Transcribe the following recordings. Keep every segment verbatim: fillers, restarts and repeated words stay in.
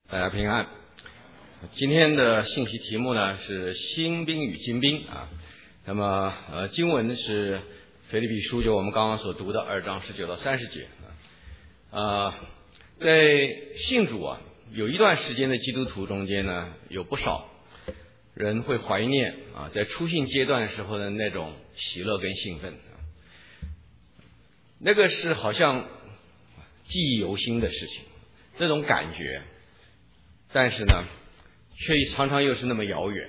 大家平安。今天的信息题目呢是新兵与精兵啊。那么呃经文是腓立比书，就我们刚刚所读的二章十九到三十节啊。呃在信主啊有一段时间的基督徒中间呢，有不少人会怀念啊在初信阶段的时候的那种喜乐跟兴奋啊，那个是好像记忆犹新的事情，那种感觉，但是呢却常常又是那么遥远。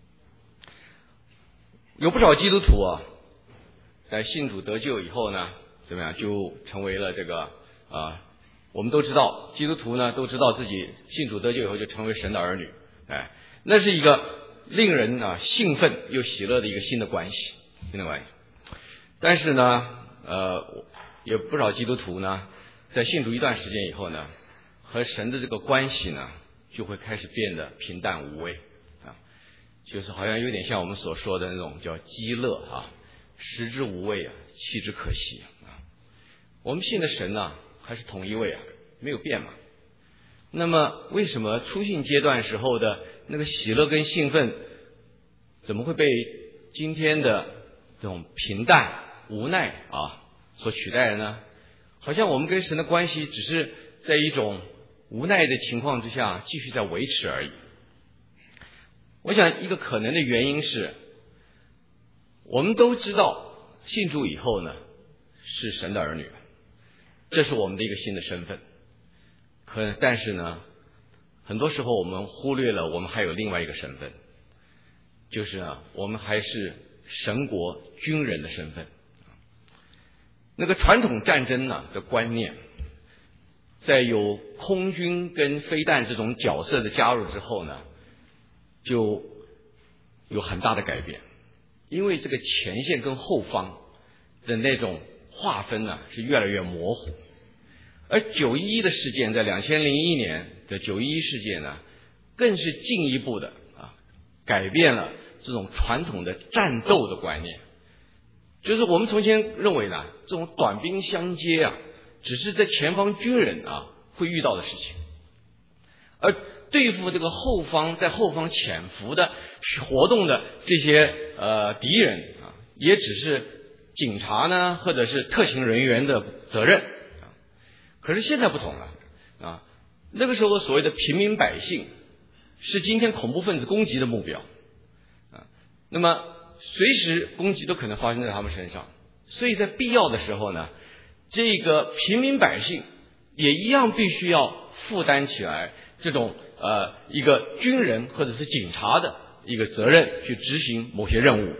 有不少基督徒啊在信主得救以后呢，怎么样就成为了这个啊，我们都知道基督徒呢都知道自己信主得救以后就成为神的儿女，哎，那是一个令人啊兴奋又喜乐的一个新的关系，新的关系。但是呢呃有不少基督徒呢在信主一段时间以后呢，和神的这个关系呢就会开始变得平淡无味啊，就是好像有点像我们所说的那种叫饥乐啊，食之无味啊，弃之可惜啊。我们信的神呢还是同一位啊，没有变嘛。那么为什么初信阶段时候的那个喜乐跟兴奋，怎么会被今天的这种平淡无奈啊所取代了呢？好像我们跟神的关系只是在一种无奈的情况之下继续在维持而已。我想一个可能的原因是，我们都知道信主以后呢是神的儿女，这是我们的一个新的身份。可但是呢很多时候我们忽略了我们还有另外一个身份，就是呢我们还是神国军人的身份。那个传统战争呢的观念，在有空军跟飞弹这种角色的加入之后呢，就有很大的改变。因为这个前线跟后方的那种划分呢是越来越模糊。而九一一的事件，在两千零一年的九一一事件呢，更是进一步的啊改变了这种传统的战斗的观念。就是我们从前认为呢，这种短兵相接啊，只是在前方军人啊会遇到的事情，而对付这个后方在后方潜伏的活动的这些呃敌人啊，也只是警察呢或者是特勤人员的责任啊。可是现在不同了啊，那个时候所谓的平民百姓是今天恐怖分子攻击的目标啊，那么随时攻击都可能发生在他们身上，所以在必要的时候呢，这个平民百姓也一样必须要负担起来这种呃一个军人或者是警察的一个责任，去执行某些任务。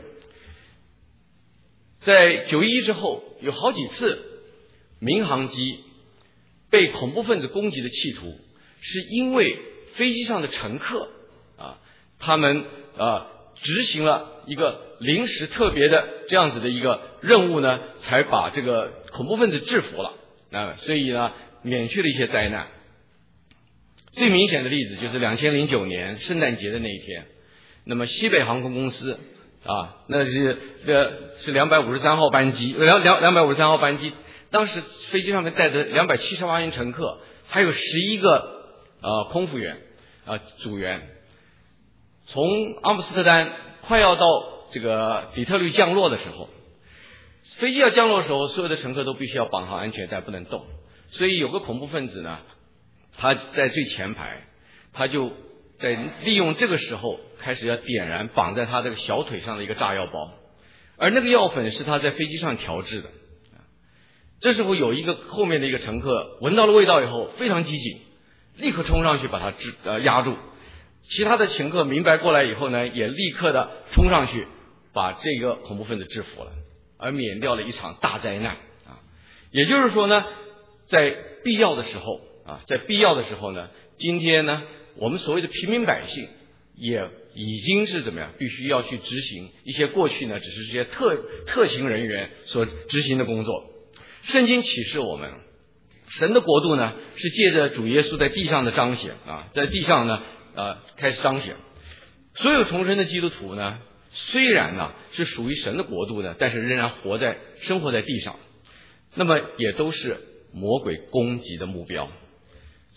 在九一一之后，有好几次民航机被恐怖分子攻击的企图，是因为飞机上的乘客啊，他们呃执行了一个临时特别的这样子的一个任务呢，才把这个恐怖分子制服了啊，所以呢免去了一些灾难。最明显的例子就是两千零九年圣诞节的那一天，那么西北航空公司啊，那是这是两百五十三号班机，两两两百五十三号班机，当时飞机上面带着两百七十八名乘客，还有十一个呃空服员啊、呃、组员，从阿姆斯特丹快要到这个底特律降落的时候，飞机要降落的时候，所有的乘客都必须要绑好安全带，不能动。所以有个恐怖分子呢，他在最前排，他就在利用这个时候开始要点燃绑在他这个小腿上的一个炸药包，而那个药粉是他在飞机上调制的。这时候有一个后面的一个乘客闻到了味道以后非常机警，立刻冲上去把他制呃压住。其他的乘客明白过来以后呢，也立刻的冲上去把这个恐怖分子制服了，而免掉了一场大灾难啊。也就是说呢，在必要的时候啊，在必要的时候呢，今天呢，我们所谓的平民百姓也已经是怎么样，必须要去执行一些过去呢只是这些特特勤人员所执行的工作。圣经启示我们，神的国度呢是借着主耶稣在地上的彰显啊，在地上呢呃开始彰显。所有重生的基督徒呢，虽然呢是属于神的国度的，但是仍然活在生活在地上，那么也都是魔鬼攻击的目标。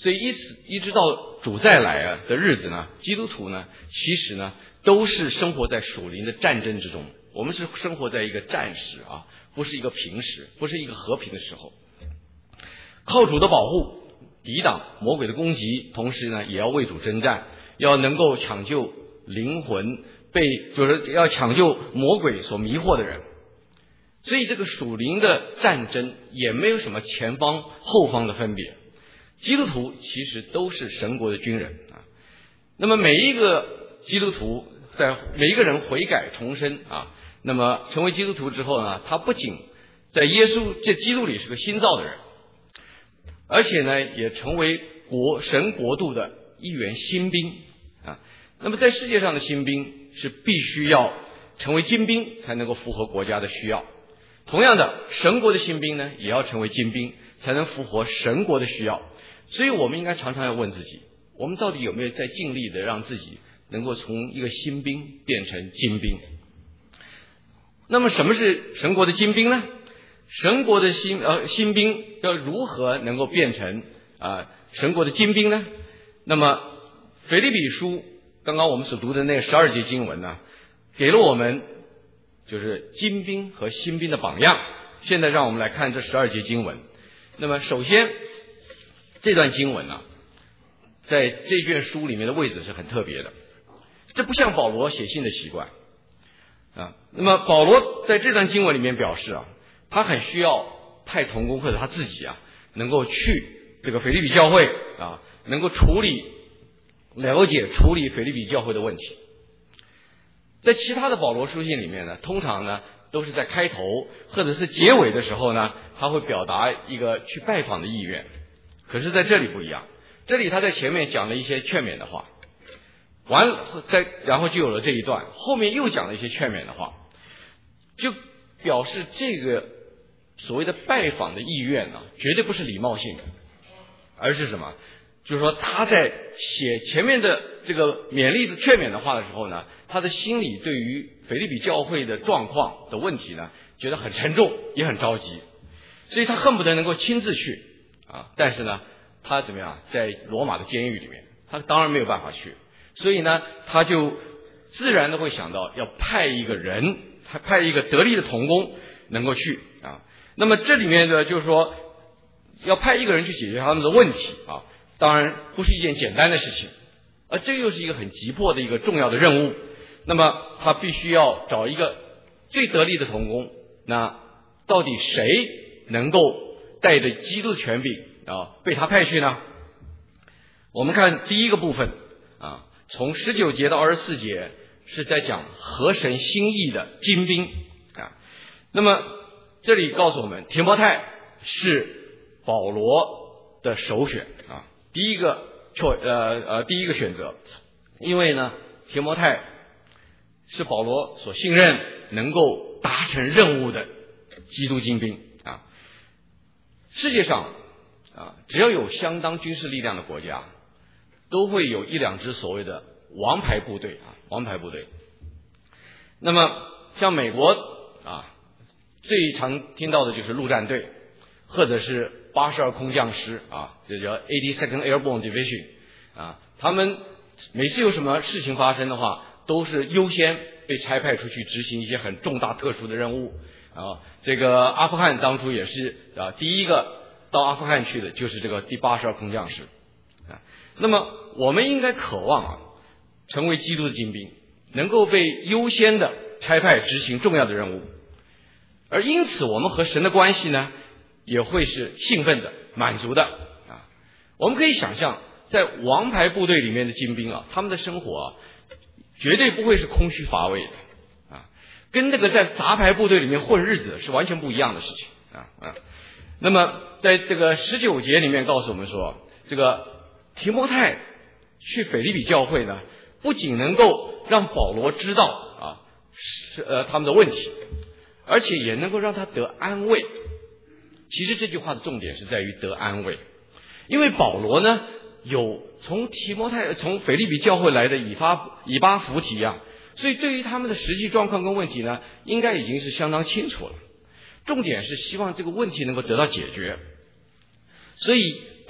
所以一直一直到主再来啊的日子呢，基督徒呢其实呢都是生活在属灵的战争之中。我们是生活在一个战时啊，不是一个平时，不是一个和平的时候。靠主的保护，抵挡魔鬼的攻击，同时呢也要为主征战，要能够抢救灵魂被就是要抢救魔鬼所迷惑的人。所以这个属灵的战争也没有什么前方后方的分别，基督徒其实都是神国的军人啊。那么每一个基督徒在每一个人悔改重生啊，那么成为基督徒之后呢，他不仅在耶稣这基督里是个新造的人，而且呢也成为国神国度的一员新兵啊。那么在世界上的新兵是必须要成为精兵才能够符合国家的需要，同样的神国的新兵呢也要成为精兵才能符合神国的需要。所以我们应该常常要问自己，我们到底有没有在尽力的让自己能够从一个新兵变成精兵。那么什么是神国的精兵呢？神国的新呃新兵要如何能够变成啊、呃、神国的精兵呢？那么腓立比书刚刚我们所读的那十二节经文呢，给了我们就是精兵和新兵的榜样。现在让我们来看这十二节经文。那么首先这段经文呢，在这卷书里面的位置是很特别的，这不像保罗写信的习惯啊。那么保罗在这段经文里面表示啊，他很需要派同工或者他自己啊，能够去这个腓立比教会啊，能够处理了解处理腓立比教会的问题。在其他的保罗书信里面呢，通常呢都是在开头或者是结尾的时候呢，他会表达一个去拜访的意愿。可是在这里不一样，这里他在前面讲了一些劝勉的话，完了再然后就有了这一段，后面又讲了一些劝勉的话，就表示这个所谓的拜访的意愿呢，绝对不是礼貌性的，而是什么？就是说他在写前面的这个勉励的劝勉的话的时候呢，他的心里对于腓立比教会的状况的问题呢，觉得很沉重，也很着急，所以他恨不得能够亲自去啊。但是呢，他怎么样，在罗马的监狱里面，他当然没有办法去，所以呢，他就自然的会想到要派一个人，他派一个得力的同工能够去啊。那么这里面呢，就是说要派一个人去解决他们的问题啊，当然不是一件简单的事情，而这又是一个很急迫的一个重要的任务。那么他必须要找一个最得力的同工，那到底谁能够带着基督的权柄啊被他派去呢？我们看第一个部分啊，从十九节到二十四节是在讲合神心意的精兵啊。那么这里告诉我们，提摩太是保罗的首选啊，第一个呃呃第一个选择，因为呢，提摩太是保罗所信任，能够达成任务的基督精兵啊。世界上啊，只要有相当军事力量的国家，都会有一两支所谓的王牌部队啊，王牌部队。那么像美国啊，最常听到的就是陆战队，或者是八十二空降师啊，这叫 eighty-second Airborne Division 啊。他们每次有什么事情发生的话，都是优先被差派出去执行一些很重大特殊的任务啊。这个阿富汗当初也是啊，第一个到阿富汗去的就是这个第八十二空降师啊。那么我们应该渴望啊，成为基督的精兵，能够被优先的差派执行重要的任务，而因此我们和神的关系呢，也会是兴奋的、满足的啊。我们可以想象，在王牌部队里面的精兵啊，他们的生活啊，绝对不会是空虚乏味的啊，跟那个在杂牌部队里面混日子是完全不一样的事情啊啊。那么在这个十九节里面告诉我们说，这个提摩太去腓立比教会呢，不仅能够让保罗知道啊是呃他们的问题，而且也能够让他得安慰。其实这句话的重点是在于得安慰，因为保罗呢有从提摩太从腓立比教会来的以巴以巴弗提啊，所以对于他们的实际状况跟问题呢，应该已经是相当清楚了。重点是希望这个问题能够得到解决，所以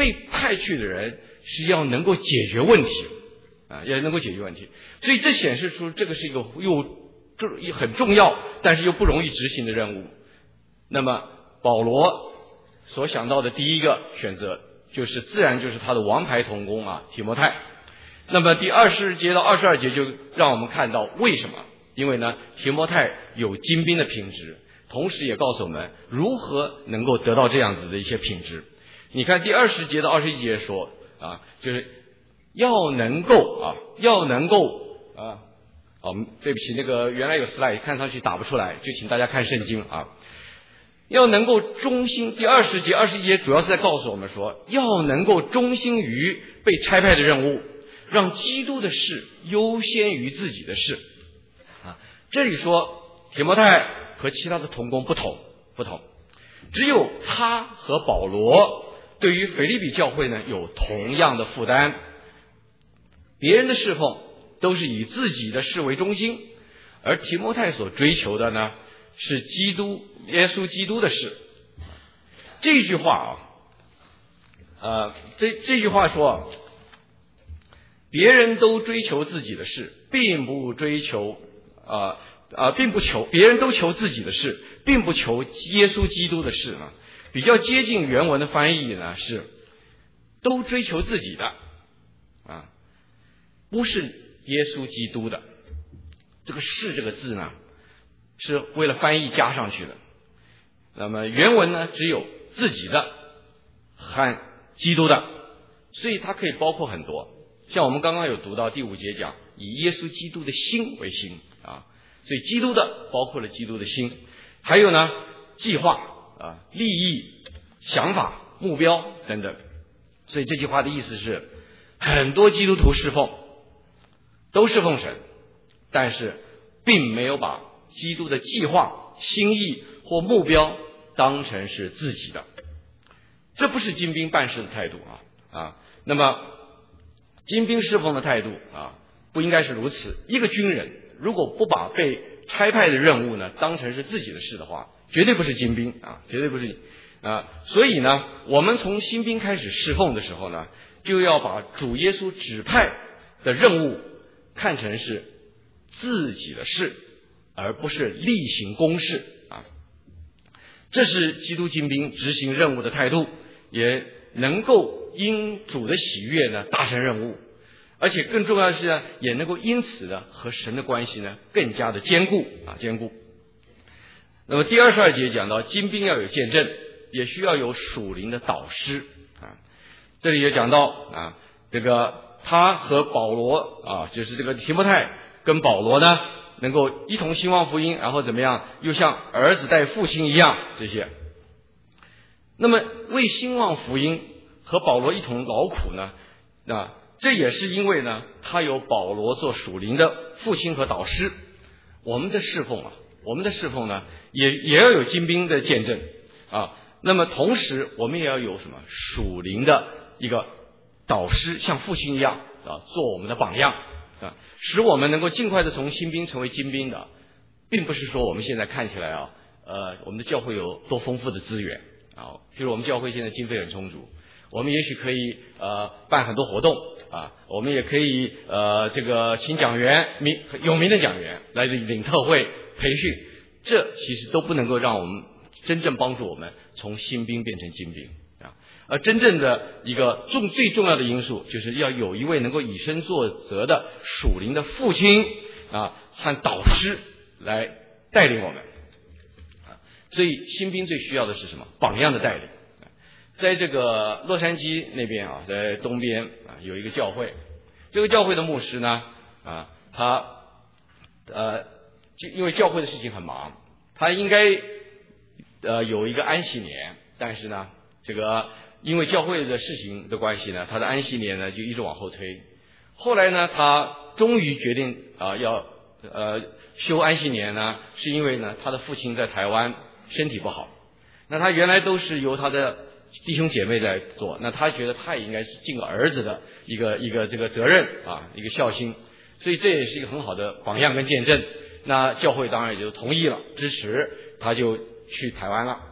被派去的人是要能够解决问题啊，要能够解决问题。所以这显示出这个是一个又这很重要，但是又不容易执行的任务。那么保罗所想到的第一个选择，就是自然就是他的王牌同工啊，提摩太。那么第二十节到二十二节就让我们看到为什么，因为呢，提摩太有精兵的品质，同时也告诉我们如何能够得到这样子的一些品质。你看第二十节到二十一节说啊，就是要能够啊，要能够啊，哦，对不起，那个原来有 slide 看上去打不出来，就请大家看圣经啊。要能够忠心，第二十节、二十一节主要是在告诉我们说，要能够忠心于被差派的任务，让基督的事优先于自己的事啊。这里说提摩太和其他的同工不同，不同，只有他和保罗对于腓立比教会呢有同样的负担。别人的侍奉都是以自己的事为中心，而提摩太所追求的呢是基督耶稣基督的事。这句话啊，呃，这这句话说，别人都追求自己的事，并不追求啊啊、呃呃，并不求，别人都求自己的事，并不求耶稣基督的事呢。比较接近原文的翻译呢是，都追求自己的啊，不是耶稣基督的。这个是这个字呢，是为了翻译加上去的。那么原文呢只有自己的和基督的，所以它可以包括很多。像我们刚刚有读到第五节讲以耶稣基督的心为心啊，所以基督的包括了基督的心，还有呢计划啊、利益、想法、目标等等。所以这句话的意思是，很多基督徒侍奉都侍奉神，但是并没有把基督的计划、心意或目标当成是自己的，这不是精兵办事的态度啊啊！那么精兵侍奉的态度啊，不应该是如此。一个军人如果不把被差派的任务呢当成是自己的事的话，绝对不是精兵啊，绝对不是啊！所以呢，我们从新兵开始侍奉的时候呢，就要把主耶稣指派的任务看成是自己的事，而不是例行公事啊。这是基督精兵执行任务的态度，也能够因主的喜悦呢达成任务，而且更重要的是呢，也能够因此呢和神的关系呢更加的坚固啊坚固。那么第二十二节讲到精兵要有见证，也需要有属灵的导师啊。这里也讲到啊，这个他和保罗啊，就是这个提摩太跟保罗呢能够一同兴旺福音，然后怎么样，又像儿子带父亲一样，这些。那么为兴旺福音和保罗一同劳苦呢，那这也是因为呢，他有保罗做属灵的父亲和导师。我们的侍奉啊，我们的侍奉呢，也也要有精兵的见证啊。那么同时，我们也要有什么属灵的一个导师，像父亲一样啊，做我们的榜样啊，使我们能够尽快的从新兵成为精兵的，并不是说我们现在看起来啊，呃，我们的教会有多丰富的资源啊，譬如我们教会现在经费很充足，我们也许可以呃办很多活动啊，我们也可以呃这个请讲员名有名的讲员来领领特会培训，这其实都不能够让我们真正帮助我们从新兵变成精兵啊。而真正的一个重最重要的因素，就是要有一位能够以身作则的属灵的父亲啊和导师来带领我们啊。所以新兵最需要的是什么？榜样的带领。在这个洛杉矶那边啊，在东边啊有一个教会，这个教会的牧师呢啊，他呃就因为教会的事情很忙，他应该呃有一个安息年，但是呢这个因为教会的事情的关系呢，他的安息年呢就一直往后推。后来呢，他终于决定啊、呃、要呃休安息年呢，是因为呢他的父亲在台湾身体不好，那他原来都是由他的弟兄姐妹在做，那他觉得他也应该是尽个儿子的一个一个这个责任啊，一个孝心，所以这也是一个很好的榜样跟见证。那教会当然也就同意了，支持，他就去台湾了。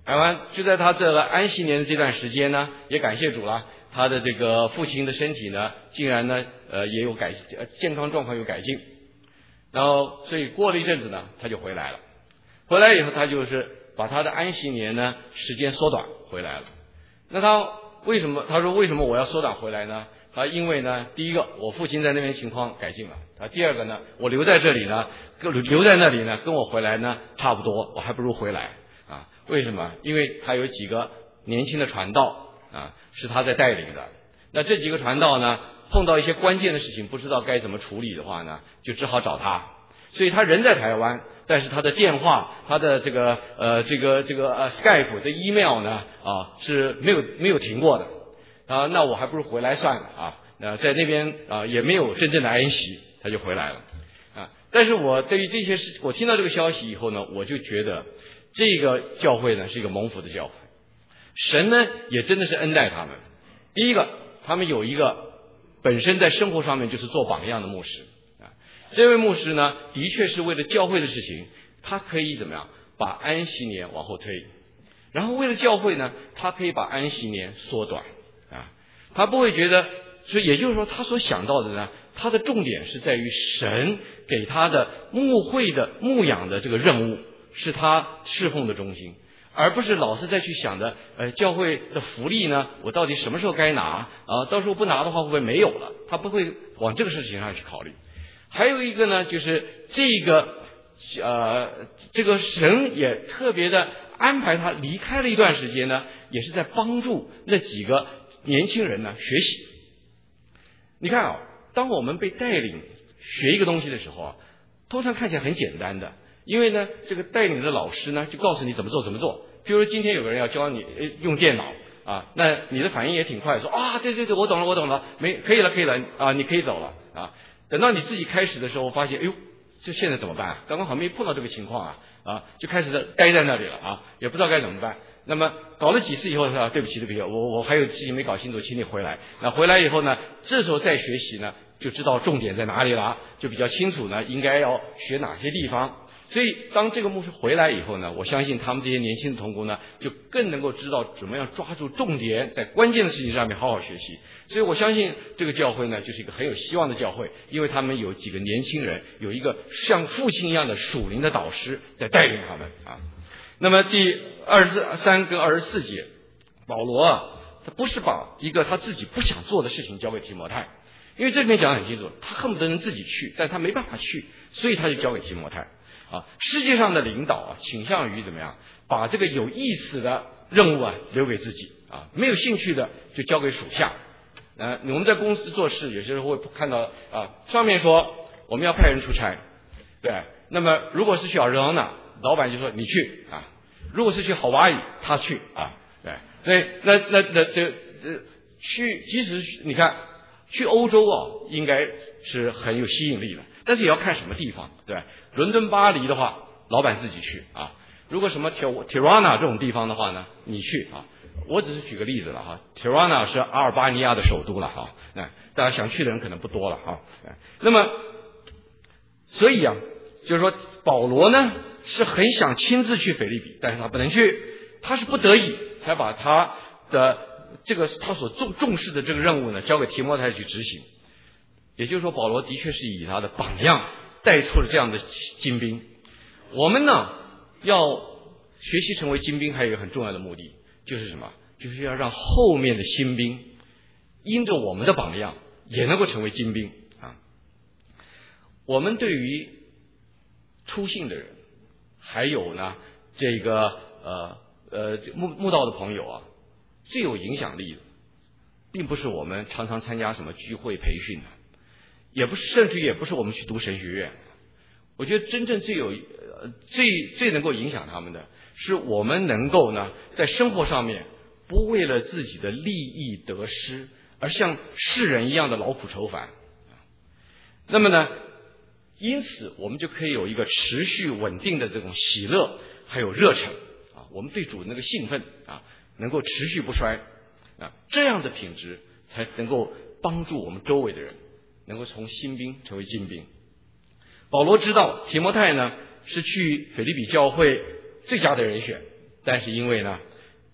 台湾就在他这个安息年的这段时间呢，也感谢主了，他的这个父亲的身体呢，竟然呢呃也有改呃健康状况有改进。然后所以过了一阵子呢，他就回来了。回来以后，他就是把他的安息年呢时间缩短回来了。那他为什么？他说为什么我要缩短回来呢？他因为呢，第一个我父亲在那边情况改进了，啊，第二个呢，我留在这里呢，跟留在那里呢，跟我回来呢差不多，我还不如回来啊。为什么？因为他有几个年轻的传道啊，是他在带领的。那这几个传道呢，碰到一些关键的事情，不知道该怎么处理的话呢，就只好找他。所以他人在台湾，但是他的电话、他的这个呃这个这个呃 Skype 的 email 呢啊是没有没有停过的啊。那我还不如回来算了啊。那在那边啊也没有真正的安息，他就回来了啊。但是我对于这些事，我听到这个消息以后呢，我就觉得这个教会呢是一个蒙福的教会，神呢也真的是恩待他们。第一个，他们有一个本身在生活上面就是做榜样的牧师。这位牧师呢，的确是为了教会的事情，他可以怎么样把安息年往后推，然后为了教会呢，他可以把安息年缩短啊，他不会觉得，所以也就是说，他所想到的呢，他的重点是在于神给他的牧会的牧养的这个任务是他侍奉的中心，而不是老是再去想着，呃，教会的福利呢，我到底什么时候该拿啊？到时候不拿的话会不会没有了？他不会往这个事情上去考虑。还有一个呢，就是这个呃，这个神也特别的安排他离开了一段时间呢，也是在帮助那几个年轻人呢学习。你看啊，当我们被带领学一个东西的时候啊，通常看起来很简单的，因为呢，这个带领的老师呢就告诉你怎么做怎么做。比如说今天有个人要教你用电脑啊，那你的反应也挺快，说啊，对对对，我懂了，我懂了，没可以了，可以了啊，你可以走了啊。等到你自己开始的时候，发现，哎呦，这现在怎么办啊？刚刚好没碰到这个情况啊，啊，就开始待在那里了啊，也不知道该怎么办。那么搞了几次以后说，对不起，对不起，我我还有事情没搞清楚，请你回来。那回来以后呢，这时候再学习呢，就知道重点在哪里了，就比较清楚呢，应该要学哪些地方。所以当这个牧师回来以后呢，我相信他们这些年轻的同工呢，就更能够知道怎么样抓住重点，在关键的事情上面好好学习。所以我相信这个教会呢，就是一个很有希望的教会，因为他们有几个年轻人，有一个像父亲一样的属灵的导师在带领他们啊。那么第二十三跟二十四节，保罗啊，他不是把一个他自己不想做的事情交给提摩太，因为这里面讲得很清楚，他恨不得能自己去，但他没办法去，所以他就交给提摩太。啊，世界上的领导啊，倾向于怎么样，把这个有意思的任务啊留给自己啊，没有兴趣的就交给属下。呃，我们在公司做事，有些时候会看到啊，上面说我们要派人出差，对，那么如果是去 Arizona， 老板就说你去啊；如果是去 Hawaii， 他去啊，对，那那那那这这去，即使你看去欧洲啊，应该是很有吸引力的，但是也要看什么地方，对。伦敦、巴黎的话，老板自己去啊。如果什么 Tirana 这种地方的话呢，你去啊。我只是举个例子了哈。Tirana 是阿尔巴尼亚的首都了哈。那大家想去的人可能不多了哈。那么，所以啊，就是说保罗呢是很想亲自去腓立比，但是他不能去，他是不得已才把他的这个他所重重视的这个任务呢交给提摩太去执行。也就是说，保罗的确是以他的榜样带出了这样的精兵。我们呢要学习成为精兵，还有一个很重要的目的，就是什么？就是要让后面的新兵因着我们的榜样也能够成为精兵啊。我们对于初信的人，还有呢这个呃呃慕慕道的朋友啊，最有影响力的，并不是我们常常参加什么聚会培训的，也不是，甚至也不是我们去读神学院。我觉得真正最有、呃、最最能够影响他们的，是我们能够呢，在生活上面不为了自己的利益得失，而像世人一样的劳苦愁烦。那么呢，因此我们就可以有一个持续稳定的这种喜乐，还有热忱啊，我们对主的那个兴奋啊，能够持续不衰啊，这样的品质才能够帮助我们周围的人能够从新兵成为精兵。保罗知道提摩太呢是去腓立比教会最佳的人选，但是因为呢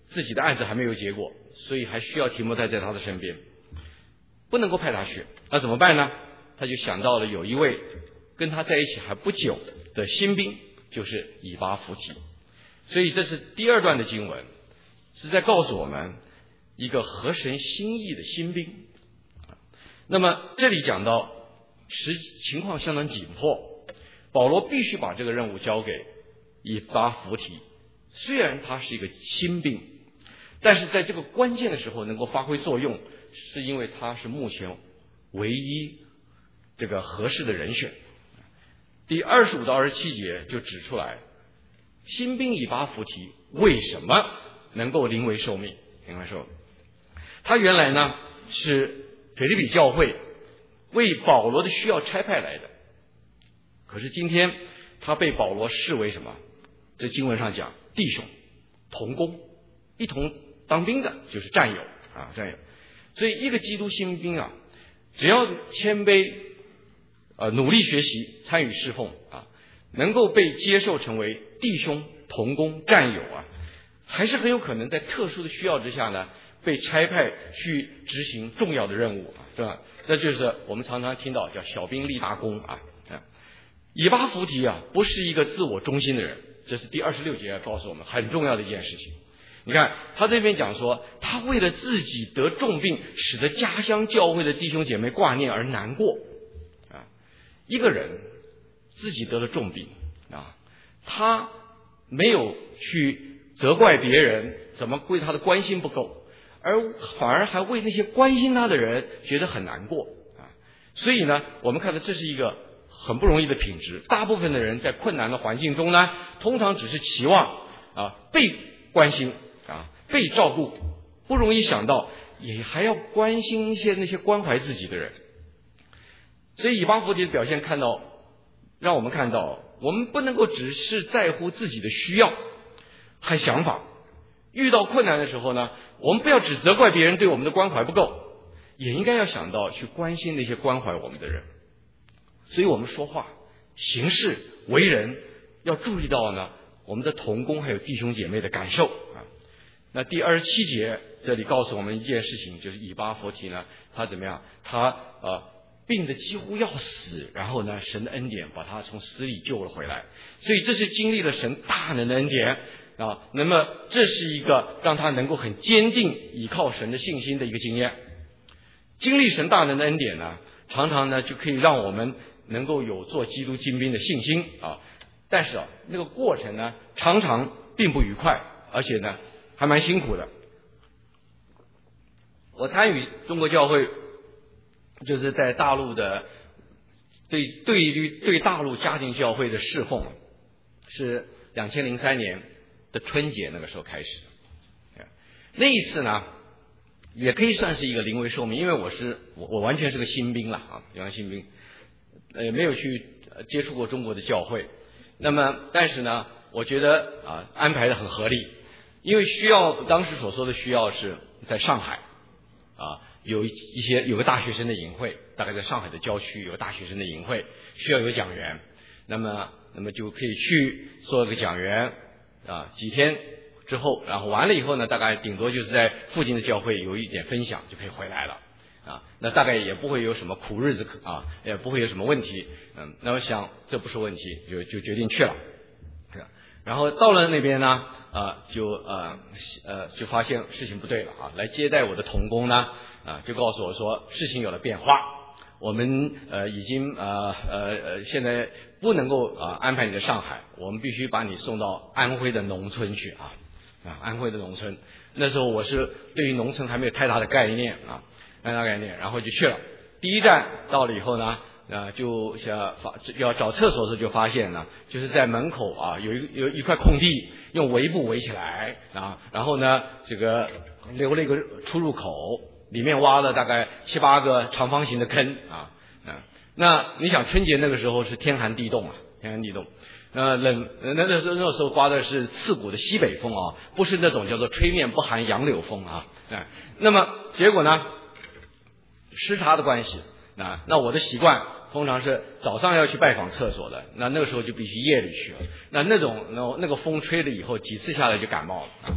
自己的案子还没有结果，所以还需要提摩太在他的身边，不能够派他去。那怎么办呢？他就想到了有一位跟他在一起还不久的新兵，就是以巴弗提。所以这是第二段的经文，是在告诉我们一个合神心意的新兵。那么这里讲到实情况相当紧迫，保罗必须把这个任务交给以巴弗提。虽然他是一个新兵，但是在这个关键的时候能够发挥作用，是因为他是目前唯一这个合适的人选。第二十五到二十七节就指出来，新兵以巴弗提为什么能够临危受命？应该说，他原来呢是腓立比教会为保罗的需要差派来的，可是今天他被保罗视为什么？这经文上讲，弟兄、同工，一同当兵的，就是战友啊，战友。所以一个基督新兵啊，只要谦卑，呃，努力学习，参与侍奉啊，能够被接受成为弟兄、同工、战友啊，还是很有可能在特殊的需要之下呢，被差派去执行重要的任务啊，对吧？这就是我们常常听到叫小兵立大功啊。以巴弗提啊，不是一个自我中心的人，这是第二十六节告诉我们很重要的一件事情。你看他这边讲说，他为了自己得重病，使得家乡教会的弟兄姐妹挂念而难过啊。一个人自己得了重病啊，他没有去责怪别人怎么对他的关心不够，而反而还为那些关心他的人觉得很难过啊。所以呢，我们看到这是一个很不容易的品质。大部分的人在困难的环境中呢，通常只是期望啊被关心啊被照顾，不容易想到也还要关心一些那些关怀自己的人。所以以巴弗提的表现看到，让我们看到，我们不能够只是在乎自己的需要和想法。遇到困难的时候呢，我们不要只责怪别人对我们的关怀不够，也应该要想到去关心那些关怀我们的人。所以我们说话、行事、为人要注意到呢，我们的同工还有弟兄姐妹的感受啊。那第二十七节这里告诉我们一件事情，就是以巴弗提呢，他怎么样？他呃病得几乎要死，然后呢，神的恩典把他从死里救了回来。所以这是经历了神大能的恩典啊。那么这是一个让他能够很坚定倚靠神的信心的一个经验。经历神大能的恩典呢，常常呢就可以让我们能够有做基督精兵的信心啊。但是啊，那个过程呢，常常并不愉快，而且呢还蛮辛苦的。我参与中国教会，就是在大陆的对对于对大陆家庭教会的侍奉，是两千零三年的春节那个时候开始的。那一次呢，也可以算是一个临危受命，因为我是我我完全是个新兵了啊，原来新兵，呃，没有去接触过中国的教会。那么，但是呢，我觉得啊安排的很合理，因为需要当时所说的需要是在上海啊，有一一些有个大学生的营会，大概在上海的郊区有个大学生的营会，需要有讲员，那么那么就可以去做个讲员啊，几天之后，然后完了以后呢，大概顶多就是在附近的教会有一点分享就可以回来了啊，那大概也不会有什么苦日子可啊，也不会有什么问题，嗯，那我想这不是问题，就就决定去了，是吧？然后到了那边呢，啊，就呃呃就发现事情不对了啊，来接待我的同工呢，啊，就告诉我说事情有了变化，我们呃已经呃呃呃现在不能够啊安排你在上海，我们必须把你送到安徽的农村去啊啊安徽的农村。那时候我是对于农村还没有太大的概念啊。太大概念，然后就去了。第一站到了以后呢，呃，就想发要找厕所的时候就发现呢，就是在门口啊有一有一块空地，用围布围起来啊，然后呢这个留了一个出入口，里面挖了大概七八个长方形的坑啊，嗯，那你想春节那个时候是天寒地冻啊，天寒地冻。呃，冷那那时候那时候刮的是刺骨的西北风啊，不是那种叫做吹面不寒杨柳风啊，哎，那么结果呢？时差的关系，那那我的习惯通常是早上要去拜访厕所的，那那个时候就必须夜里去了。那那种那那个风吹了以后，几次下来就感冒了啊。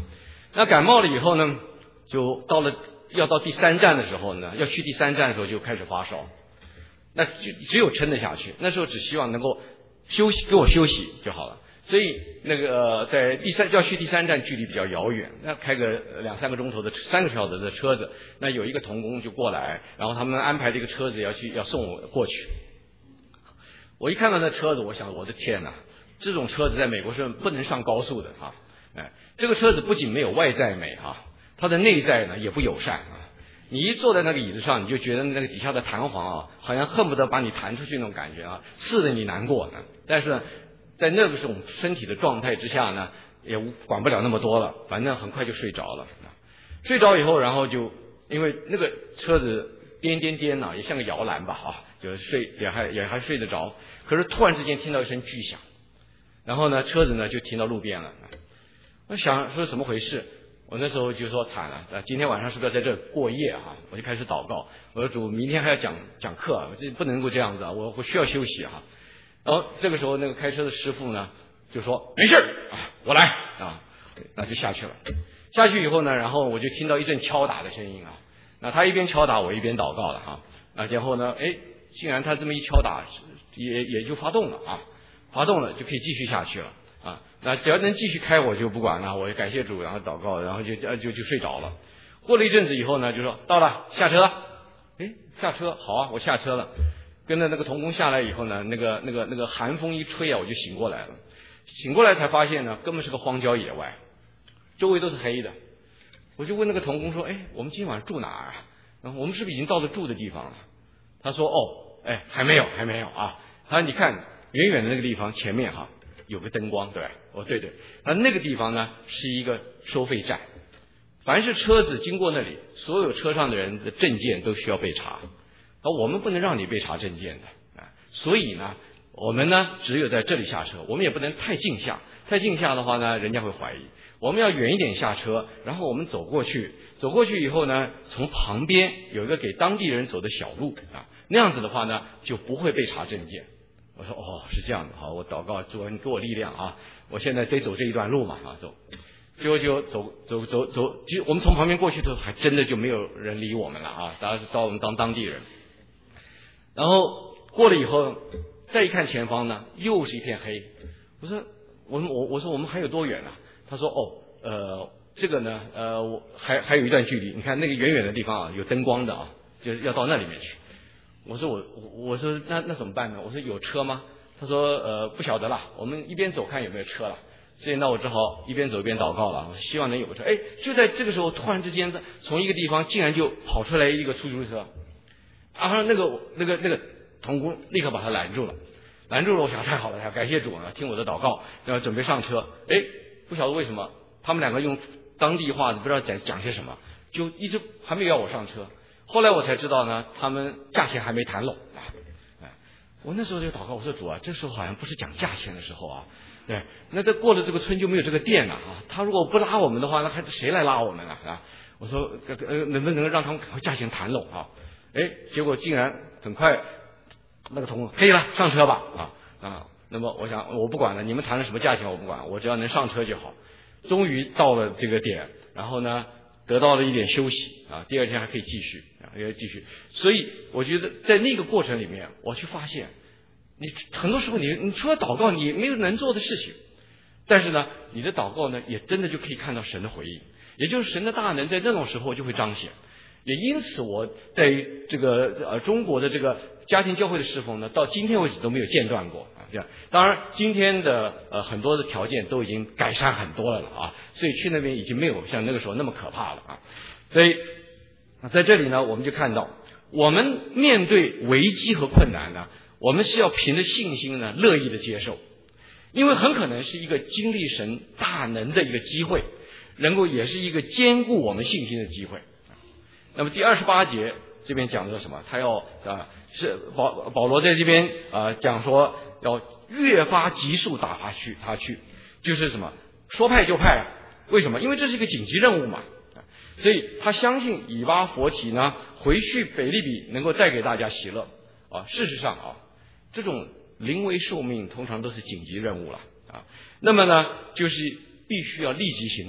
那感冒了以后呢，就到了要到第三站的时候呢，要去第三站的时候就开始发烧，那就只有撑得下去。那时候只希望能够休息，给我休息就好了。所以那个、呃、在第三要去第三站，距离比较遥远，那开个两三个钟头的三个小时的车子，那有一个童工就过来，然后他们安排这个车子要去要送我过去。我一看到那车子，我想我的天哪，这种车子在美国是不能上高速的啊！哎，这个车子不仅没有外在美啊，它的内在呢也不友善啊。你一坐在那个椅子上，你就觉得那个底下的弹簧啊，好像恨不得把你弹出去那种感觉啊，刺得你难过呢。但是呢，在那个种身体的状态之下呢，也管不了那么多了，反正很快就睡着了。睡着以后，然后就因为那个车子颠颠颠呢，也像个摇篮吧啊，就睡也还也还睡得着。可是突然之间听到一声巨响，然后呢，车子呢就停到路边了。我想说怎么回事？我那时候就说惨了，今天晚上是不是要在这过夜啊？我就开始祷告，我说主，明天还要讲讲课，这不能够这样子啊，我我需要休息哈。然后这个时候那个开车的师傅呢就说没事啊，我来啊，那就下去了。下去以后呢，然后我就听到一阵敲打的声音啊，那他一边敲打我一边祷告了哈，啊，然后呢，哎，竟然他这么一敲打，也也就发动了啊，发动了就可以继续下去了啊。那只要能继续开我就不管了，我感谢主，然后祷告，然后就就就睡着了。过了一阵子以后呢，就说到了，下车。哎，下车，好啊，我下车了。跟着那个童工下来以后呢，那个那个那个寒风一吹啊，我就醒过来了。醒过来才发现呢，根本是个荒郊野外，周围都是黑的。我就问那个童工说：“哎，我们今晚住哪儿啊？然后我们是不是已经到了住的地方了？”他说：“哦，哎，还没有，还没有啊。”他说：“你看远远的那个地方前面哈、啊、有个灯光，对吧？哦，对对。那那个地方呢是一个收费站，凡是车子经过那里，所有车上的人的证件都需要被查。而我们不能让你被查证件的啊，所以呢，我们呢只有在这里下车，我们也不能太近下，太近下的话呢，人家会怀疑。我们要远一点下车，然后我们走过去，走过去以后呢，从旁边有一个给当地人走的小路啊，那样子的话呢，就不会被查证件。我说哦，是这样的，好，我祷告主，你给我力量啊，我现在得走这一段路嘛啊，走。结果就走走走走，其实我们从旁边过去的时候，还真的就没有人理我们了啊，大家是把我们当当地人。然后过了以后，再一看前方呢，又是一片黑。我说我们我我说我们还有多远呢、啊？他说哦呃这个呢呃我还还有一段距离，你看那个远远的地方啊有灯光的啊，就是要到那里面去。我说我我说那那怎么办呢？我说有车吗？他说呃不晓得啦，我们一边走看有没有车了。所以那我只好一边走一边祷告了，我希望能有个车。哎，就在这个时候，突然之间从一个地方竟然就跑出来一个出租车。然后那个那个那个童工立刻把他拦住了，拦住了。我想太好了，感谢主了，听我的祷告，然后准备上车。哎，不晓得为什么他们两个用当地话不知道讲讲些什么，就一直还没要我上车。后来我才知道呢，他们价钱还没谈拢啊。哎，我那时候就祷告，我说主啊，这时候好像不是讲价钱的时候啊。对，那这过了这个村就没有这个店了啊。他如果不拉我们的话，那还谁来拉我们啊？啊，我说呃能不能让他们赶快价钱谈拢啊？哎，结果竟然很快那个童工可以了，上车吧啊啊！那么我想我不管了，你们谈了什么价钱我不管，我只要能上车就好。终于到了这个点，然后呢得到了一点休息啊，第二天还可以继续啊，也继续。所以我觉得在那个过程里面，我去发现，你很多时候你你除了祷告，你没有能做的事情，但是呢，你的祷告呢，也真的就可以看到神的回应，也就是神的大能在那种时候就会彰显。也因此，我在这个呃中国的这个家庭教会的侍奉呢，到今天为止都没有间断过啊。这样，当然今天的呃很多的条件都已经改善很多了了啊，所以去那边已经没有像那个时候那么可怕了啊。所以在这里呢，我们就看到，我们面对危机和困难呢，我们是要凭着信心呢，乐意的接受，因为很可能是一个经历神大能的一个机会，能够也是一个坚固我们信心的机会。那么第二十八节这边讲的什么？他要啊是保保罗在这边啊讲说要越发急速打发去他去，就是什么说派就派啊？为什么？因为这是一个紧急任务嘛。所以他相信以巴弗提呢回去腓立比能够带给大家喜乐啊。事实上啊，这种临危受命通常都是紧急任务了啊。那么呢，就是必须要立即行动的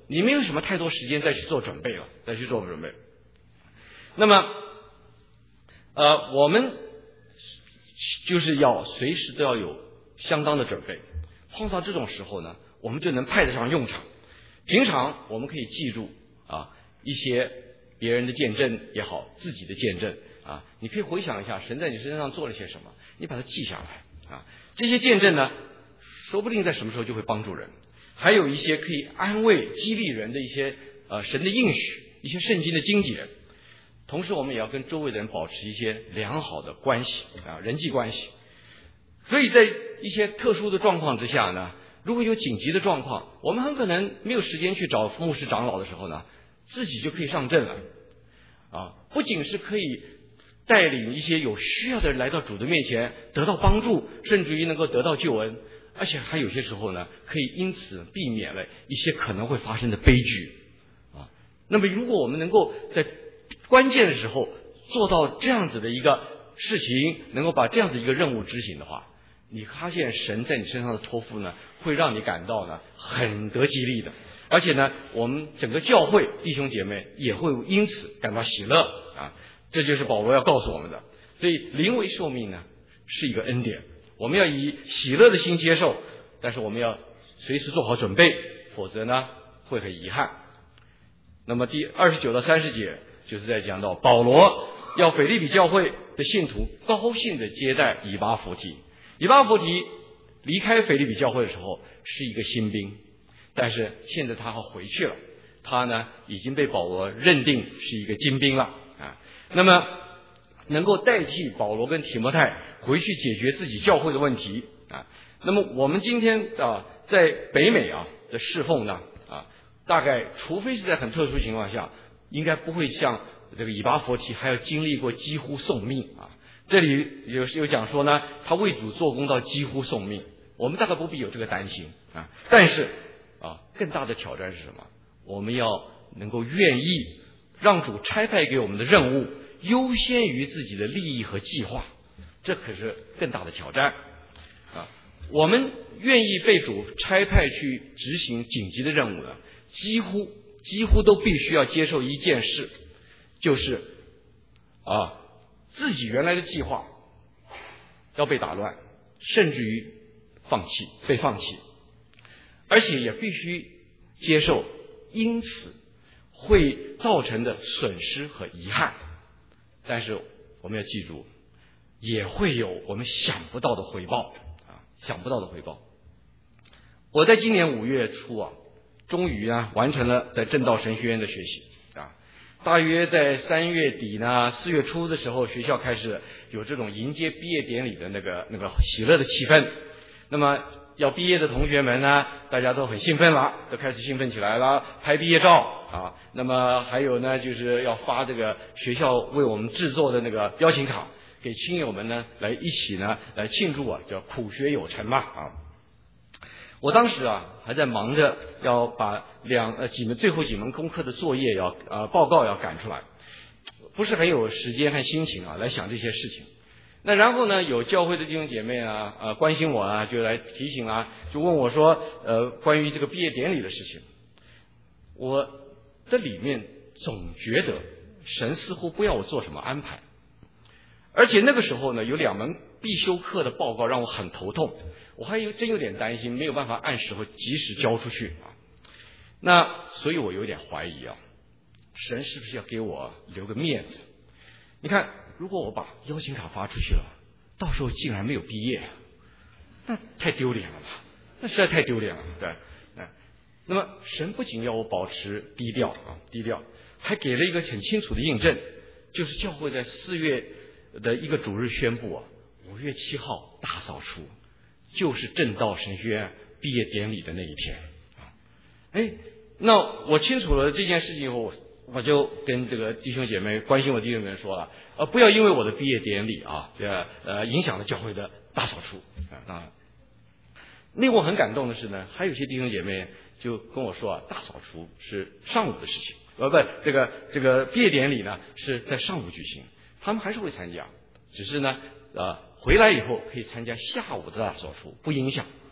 你没有什么太多时间再去做准备了，再去做准备。那么，呃，我们就是要随时都要有相当的准备。碰到这种时候呢，我们就能派得上用场。平常我们可以记住啊一些别人的见证也好，自己的见证啊，你可以回想一下神在你身上做了些什么，你把它记下来啊。这些见证呢，说不定在什么时候就会帮助人。还有一些可以安慰、激励人的一些呃神的应许，一些圣经的经节。同时，我们也要跟周围的人保持一些良好的关系啊，人际关系。所以在一些特殊的状况之下呢，如果有紧急的状况，我们很可能没有时间去找牧师长老的时候呢，自己就可以上阵了啊！不仅是可以带领一些有需要的人来到主的面前得到帮助，甚至于能够得到救恩，而且还有些时候呢，可以因此避免了一些可能会发生的悲剧啊。那么，如果我们能够在关键的时候做到这样子的一个事情，能够把这样子一个任务执行的话，你发现神在你身上的托付呢，会让你感到呢很得激励的。而且呢，我们整个教会弟兄姐妹也会因此感到喜乐啊！这就是保罗要告诉我们的。所以临危受命呢是一个恩典，我们要以喜乐的心接受，但是我们要随时做好准备，否则呢会很遗憾。那么第二十九到三十节就是在讲到保罗要腓立比教会的信徒高兴的接待以巴弗提。以巴弗提离开腓立比教会的时候是一个新兵，但是现在他要回去了，他呢已经被保罗认定是一个精兵了啊。那么能够代替保罗跟提摩太回去解决自己教会的问题啊。那么我们今天啊在北美啊的侍奉呢啊，大概除非是在很特殊情况下，应该不会像这个以巴弗提还要经历过几乎送命啊。这里有有讲说呢，他为主做工到几乎送命，我们大概不必有这个担心啊。但是啊，更大的挑战是什么？我们要能够愿意让主差派给我们的任务优先于自己的利益和计划，这可是更大的挑战啊。我们愿意被主差派去执行紧急的任务呢，几乎几乎都必须要接受一件事，就是啊自己原来的计划要被打乱，甚至于放弃被放弃，而且也必须接受因此会造成的损失和遗憾。但是我们要记住，也会有我们想不到的回报啊，想不到的回报。我在今年五月初啊，终于啊完成了在正道神学院的学习啊。大约在三月底呢，四月初的时候，学校开始有这种迎接毕业典礼的那个那个喜乐的气氛。那么要毕业的同学们呢，大家都很兴奋了，都开始兴奋起来了，拍毕业照啊。那么还有呢，就是要发这个学校为我们制作的那个邀请卡，给亲友们呢来一起呢来庆祝啊，叫苦学有成嘛啊。我当时啊还在忙着要把两呃几门最后几门功课的作业要呃报告要赶出来，不是很有时间和心情啊来想这些事情。那然后呢，有教会的弟兄姐妹啊呃关心我啊，就来提醒啊，就问我说呃关于这个毕业典礼的事情。我的里面总觉得神似乎不要我做什么安排，而且那个时候呢有两门必修课的报告让我很头痛，我还有真有点担心没有办法按时和及时交出去啊。那所以我有点怀疑啊，神是不是要给我留个面子？你看，如果我把邀请卡发出去了，到时候竟然没有毕业，那太丢脸了吧？那实在太丢脸了，对。那么神不仅要我保持低调啊，低调，还给了一个很清楚的印证，就是教会在四月的一个主日宣布啊，五月七号大扫除，就是正道神学院毕业典礼的那一天啊。哎，那我清楚了这件事情以后，我就跟这个弟兄姐妹关心我弟兄们说了，呃，不要因为我的毕业典礼啊，呃呃影响了教会的大扫除啊。当然，令我很感动的是呢，还有些弟兄姐妹就跟我说啊，大扫除是上午的事情，呃，不，这个这个毕业典礼呢是在上午举行，他们还是会参加，只是呢，呃，回来以后可以参加下午的大扫除，不影响。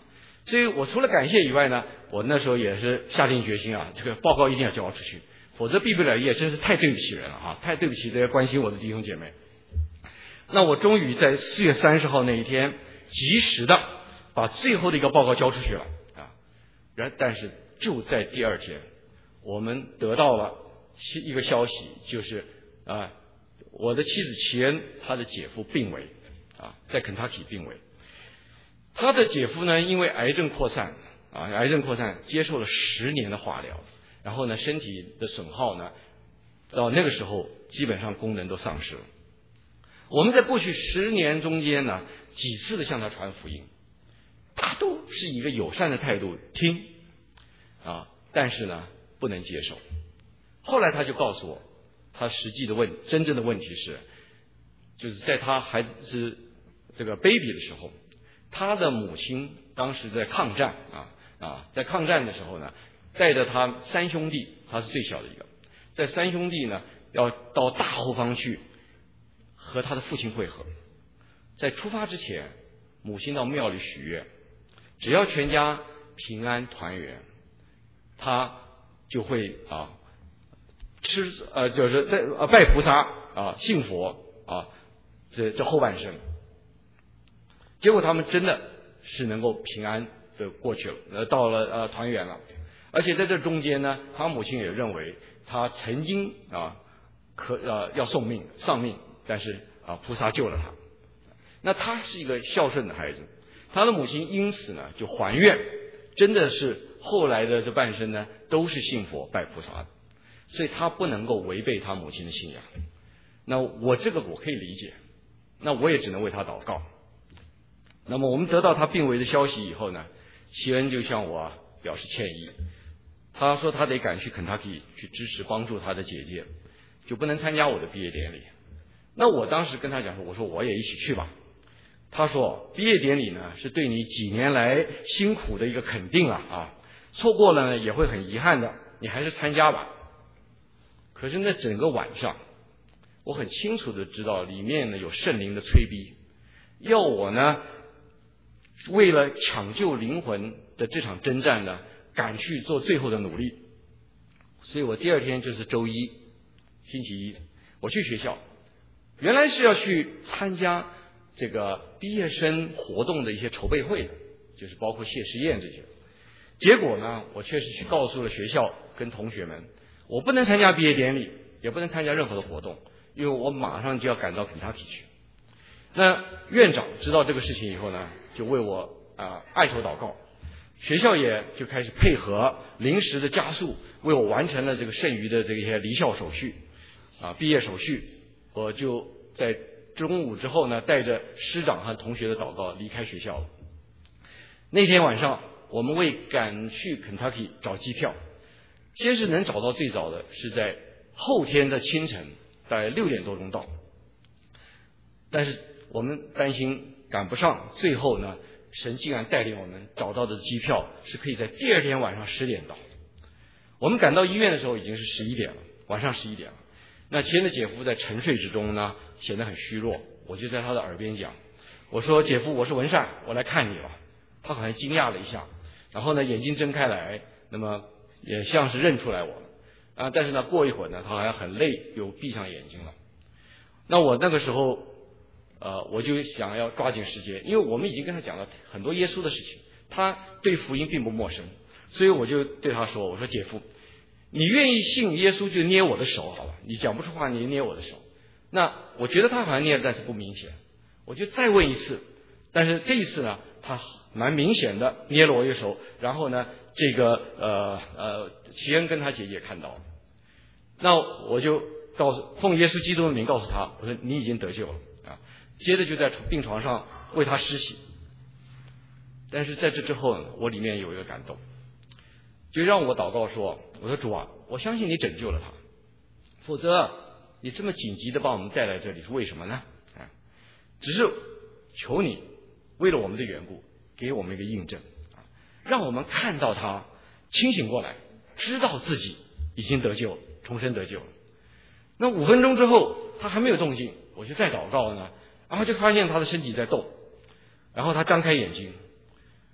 所以我除了感谢以外呢，我那时候也是下定决心啊，这个报告一定要交出去，否则毕不了业，真是太对不起人了啊，太对不起这些关心我的弟兄姐妹。那我终于在四月三十号那一天，及时的把最后的一个报告交出去了啊。然但是就在第二天，我们得到了一个消息，就是啊，我的妻子齐恩她的姐夫病危啊，在肯塔基病危。他的姐夫呢，因为癌症扩散啊，癌症扩散接受了十年的化疗，然后呢，身体的损耗呢，到那个时候基本上功能都丧失了。我们在过去十年中间呢，几次的向他传福音，他都是以一个友善的态度听啊，但是呢，不能接受。后来他就告诉我，他实际的问真正的问题是，就是在他孩子是这个 baby 的时候，他的母亲当时在抗战啊啊，在抗战的时候呢，带着他三兄弟，他是最小的一个，在三兄弟呢要到大后方去和他的父亲会合。在出发之前，母亲到庙里许愿，只要全家平安团圆，他就会啊吃呃就是在呃拜菩萨啊信佛啊这这后半生。结果他们真的是能够平安的过去了，呃，到了呃团圆了。而且在这中间呢，他母亲也认为他曾经啊可呃要送命丧命，但是啊菩萨救了他。那他是一个孝顺的孩子，他的母亲因此呢就还愿，真的是后来的这半生呢都是信佛拜菩萨的，所以他不能够违背他母亲的信仰。那我这个我可以理解，那我也只能为他祷告。那么我们得到他病危的消息以后呢，齐恩就向我表示歉意，他说他得赶去肯塔基去支持帮助他的姐姐，就不能参加我的毕业典礼。那我当时跟他讲说，我说我也一起去吧。他说毕业典礼呢是对你几年来辛苦的一个肯定啊啊，错过了呢也会很遗憾的，你还是参加吧。可是那整个晚上，我很清楚的知道里面呢有圣灵的催逼，要我呢为了抢救灵魂的这场征战呢，赶去做最后的努力。所以我第二天就是周一，星期一，我去学校，原来是要去参加这个毕业生活动的一些筹备会的，就是包括谢师宴这些。结果呢，我确实去告诉了学校跟同学们，我不能参加毕业典礼，也不能参加任何的活动，因为我马上就要赶到肯塔基去。那院长知道这个事情以后呢，就为我啊、呃、哀求祷告，学校也就开始配合临时的加速，为我完成了这个剩余的这些离校手续啊毕业手续。我就在中午之后呢，带着师长和同学的祷告离开学校了。那天晚上，我们为赶去肯塔基找机票，先是能找到最早的是在后天的清晨，大概六点多钟到，但是我们担心赶不上，最后呢，神竟然带领我们找到的机票是可以在第二天晚上十点到。我们赶到医院的时候已经是十一点了，晚上十一点了。那齐恩的姐夫在沉睡之中呢，显得很虚弱。我就在他的耳边讲，我说姐夫，我是文善，我来看你了。他好像惊讶了一下，然后呢眼睛睁开来，那么也像是认出来我了啊。但是呢过一会儿呢，他好像很累，又闭上眼睛了。那我那个时候呃，我就想要抓紧时间，因为我们已经跟他讲了很多耶稣的事情，他对福音并不陌生，所以我就对他说，我说姐夫，你愿意信耶稣就捏我的手好了，你讲不出话你捏我的手。那我觉得他好像捏的但是不明显，我就再问一次，但是这一次呢他蛮明显的捏了我一手，然后呢这个呃呃齐恩跟他姐姐看到了，那我就告诉奉耶稣基督的名告诉他，我说你已经得救了啊。接着就在病床上为他施洗。但是在这之后呢，我里面有一个感动，就让我祷告说，我说主啊，我相信你拯救了他，否则你这么紧急的把我们带来这里是为什么呢？啊，只是求你为了我们的缘故给我们一个印证啊，让我们看到他清醒过来，知道自己已经得救，重生得救了。那五分钟之后他还没有动静，我就再祷告呢，然后就发现他的身体在动，然后他张开眼睛，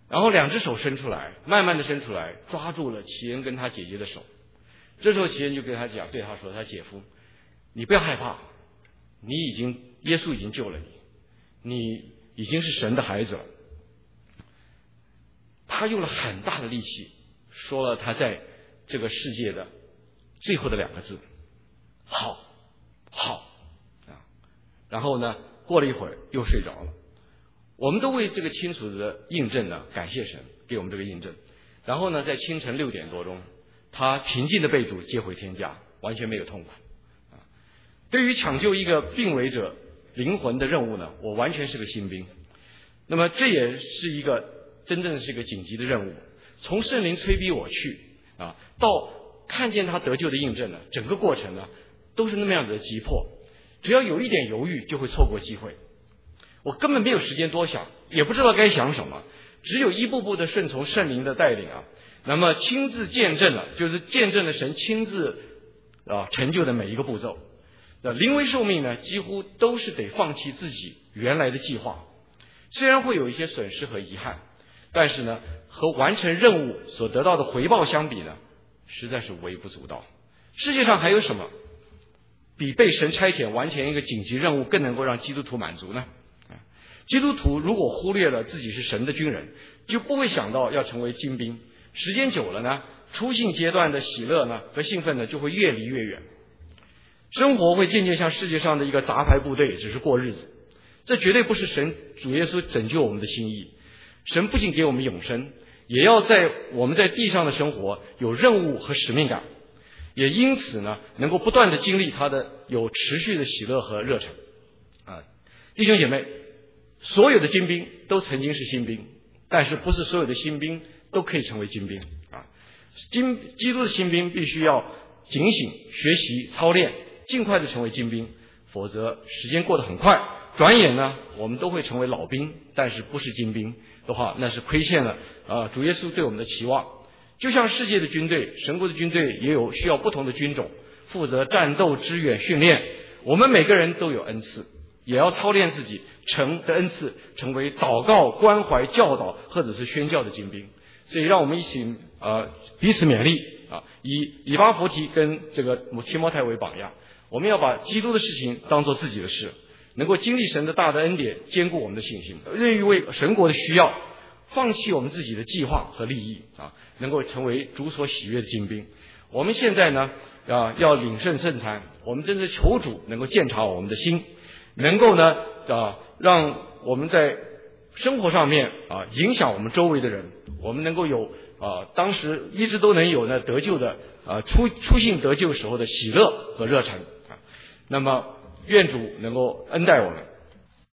然后两只手伸出来，慢慢的伸出来，抓住了齐恩跟他姐姐的手。这时候齐恩就跟他讲，对他说：“他姐夫，你不要害怕，你已经耶稣已经救了你，你已经是神的孩子了。”他用了很大的力气说了他在这个世界的最后的两个字：“好，好。”啊，然后呢，过了一会儿又睡着了。我们都为这个清楚的印证呢，感谢神给我们这个印证。然后呢，在清晨六点多钟，他平静的被主接回天家，完全没有痛苦。啊，对于抢救一个病危者灵魂的任务呢，我完全是个新兵。那么这也是一个真正是一个紧急的任务。从圣灵催逼我去啊，到看见他得救的印证呢，整个过程呢都是那么样子的急迫。只要有一点犹豫，就会错过机会。我根本没有时间多想，也不知道该想什么，只有一步步的顺从圣灵的带领啊。那么亲自见证了，就是见证了神亲自啊成就的每一个步骤。那临危受命呢，几乎都是得放弃自己原来的计划。虽然会有一些损失和遗憾，但是呢，和完成任务所得到的回报相比呢，实在是微不足道。世界上还有什么比被神差遣完成一个紧急任务更能够让基督徒满足呢？基督徒如果忽略了自己是神的军人，就不会想到要成为精兵。时间久了呢，初信阶段的喜乐呢和兴奋呢就会越离越远，生活会渐渐像世界上的一个杂牌部队，只是过日子。这绝对不是神主耶稣拯救我们的心意。神不仅给我们永生，也要在我们在地上的生活有任务和使命感，也因此呢能够不断的经历他的有持续的喜乐和热忱啊，弟兄姐妹，所有的精兵都曾经是新兵，但是不是所有的新兵都可以成为精兵啊。基基督的新兵必须要警醒、学习、操练，尽快的成为精兵，否则时间过得很快，转眼呢我们都会成为老兵，但是不是精兵的话，那是亏欠了啊主耶稣对我们的期望。就像世界的军队，神国的军队也有需要不同的军种，负责战斗、支援、训练。我们每个人都有恩赐，也要操练自己成的恩赐，成为祷告、关怀、教导或者是宣教的精兵。所以让我们一起呃彼此勉励啊，以以巴弗提跟这个提摩太为榜样，我们要把基督的事情当作自己的事，能够经历神的大的恩典，坚固我们的信心，愿意为神国的需要放弃我们自己的计划和利益啊，能够成为主所喜悦的精兵。我们现在呢啊要领圣圣餐，我们真是求主能够鉴察我们的心，能够呢啊让我们在生活上面啊影响我们周围的人，我们能够有啊当时一直都能有呢得救的啊初初信得救时候的喜乐和热忱啊。那么愿主能够恩待我们。